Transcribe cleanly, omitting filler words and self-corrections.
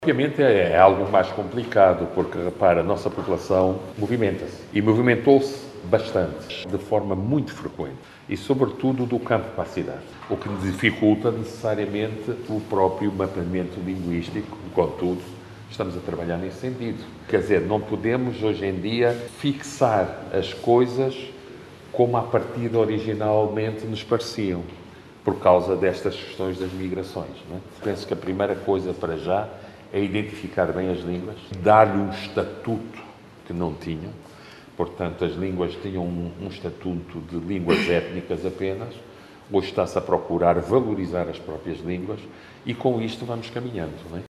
Obviamente é algo mais complicado, porque, repara, a nossa população movimenta-se e movimentou-se bastante, de forma muito frequente e, sobretudo, do campo para a cidade, o que dificulta necessariamente o próprio mapeamento linguístico. Contudo, estamos a trabalhar nesse sentido. Quer dizer, não podemos hoje em dia fixar as coisas como à partida originalmente nos pareciam, por causa destas questões das migrações. Não é? Penso que a primeira coisa para já é identificar bem as línguas, dar-lhe um estatuto que não tinham. Portanto, as línguas tinham um estatuto de línguas étnicas apenas. Hoje está-se a procurar valorizar as próprias línguas e com isto vamos caminhando. Não é?